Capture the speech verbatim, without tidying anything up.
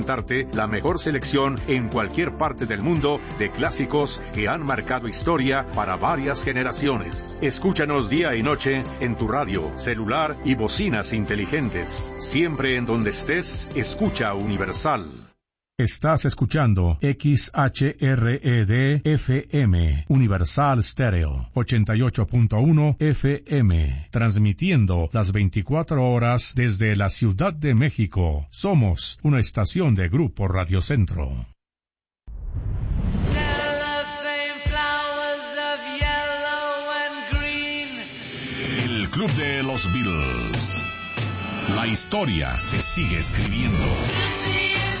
la mejor selección en cualquier parte del mundo de clásicos que han marcado historia para varias generaciones. Escúchanos día y noche en tu radio, celular y bocinas inteligentes. Siempre en donde estés, escucha Universal. Estás escuchando X H R E D F M, Universal Stereo, ochenta y ocho punto uno F M, transmitiendo las veinticuatro horas desde la Ciudad de México. Somos una estación de Grupo Radio Centro. El Club de los Beatles. La historia se sigue escribiendo.